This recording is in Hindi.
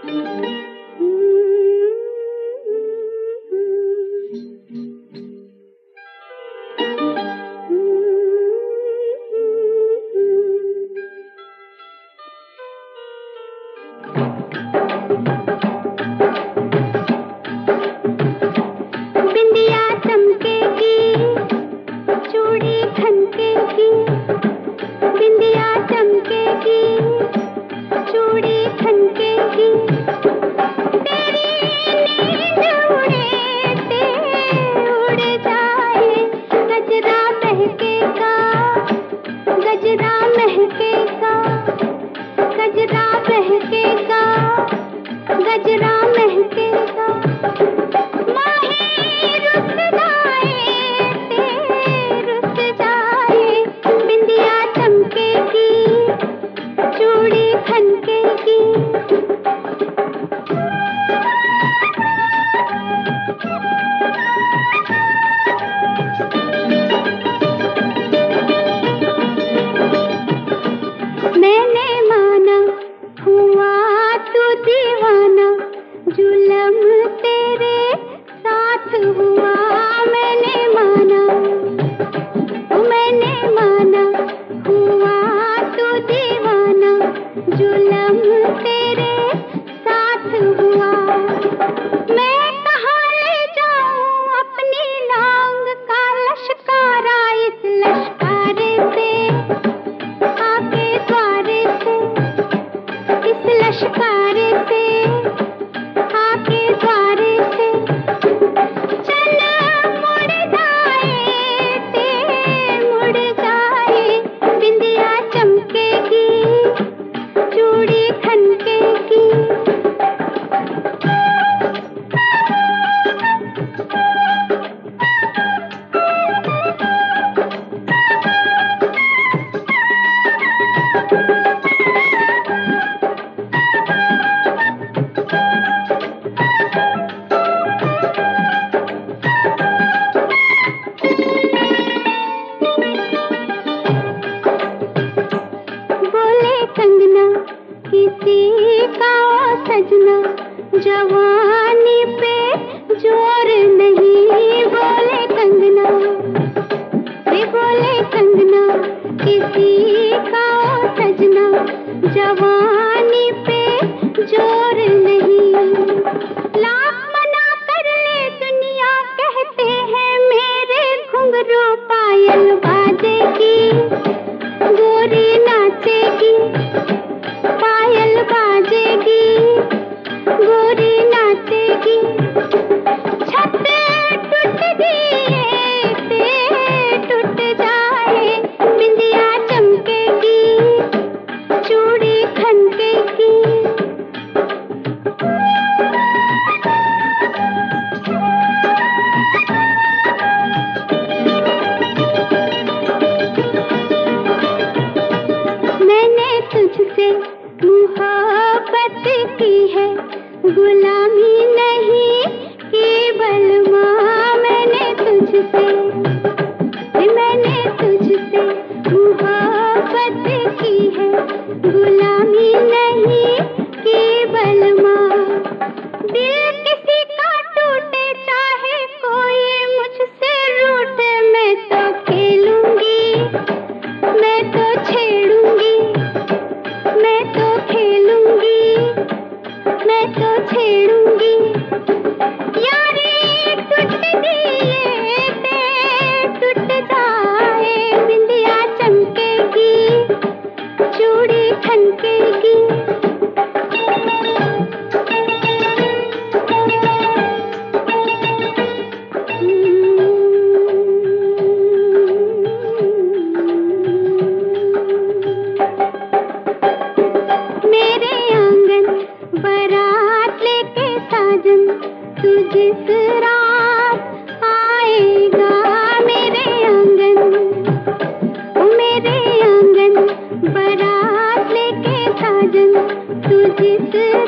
जवानी पे जोर नहीं, बोले कंगना, वे बोले कंगना, किसी का सजना, जवानी पे जोर नहीं। लाख मना कर ले दुनिया, कहते हैं मेरे घुंघरू पायल बाजेगी, गोरी नाचेगी, पायल बाजेगी, गोरी नाचेगी। छत टूट दिए टूट जाए, बिंदिया चमकेगी, चूड़ी खनकेगी। मैंने तुझसे मोहब्बत की है, गुलामी नहीं केवल माँ। मैंने तुझसे मोहब्बत की है, गुलामी नहीं केवल माँ। दिल किसी का टूटे चाहे कोई मुझसे रूठे, मैं तो खेलूंगी, मैं तो छेड़ूंगी, मैं तो खेलूंगी, मैं तो छेड़ूंगी। यारी टूट दिए टूट जाए, बिंदिया चमकेगी, चूड़ी खनकेगी। मेरे आंगन बारात लेके साजन, तू जिस रात आएगा। मेरे आंगन बारात लेके साजन, तू जिस